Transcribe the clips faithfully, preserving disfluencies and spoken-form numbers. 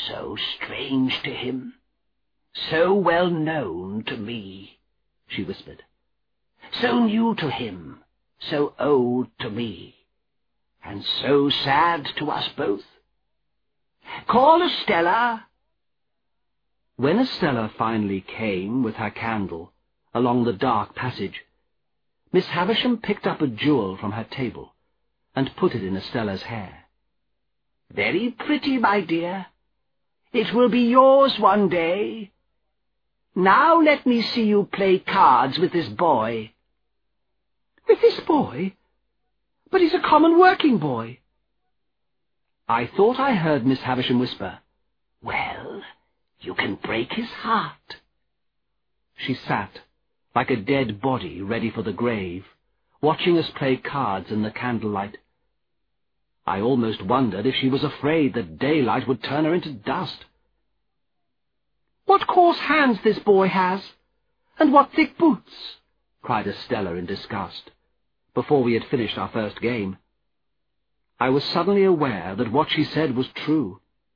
so strange to him, so well known to me," she whispered. "So new to him, so old to me, and so sad to us both. Call Estella." When Estella finally came with her candle along the dark passage, Miss Havisham picked up a jewel from her table and put it in Estella's hair. "Very pretty, my dear. It will be yours one day. Now let me see you play cards with this boy." "With this boy? But he's a common working boy." I thought I heard Miss Havisham whisper, "Well, you can break his heart." She sat, like a dead body ready for the grave, watching us play cards in the candlelight. I almost wondered if she was afraid that daylight would turn her into dust. "What coarse hands this boy has, and what thick boots!" cried Estella in disgust, before we had finished our first game. I was suddenly aware that what she said was true.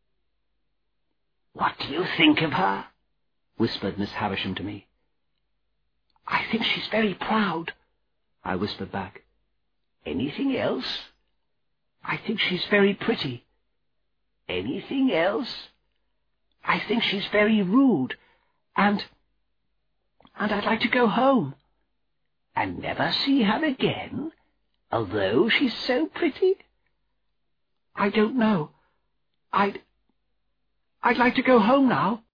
"What do you think of her?" whispered Miss Havisham to me. "I think she's very proud," I whispered back. "Anything else?" "I think she's very pretty." "Anything else?" "I think she's very rude, and... and I'd like to go home." "And never see her again, although she's so pretty?" "I don't know. I'd... I'd like to go home now."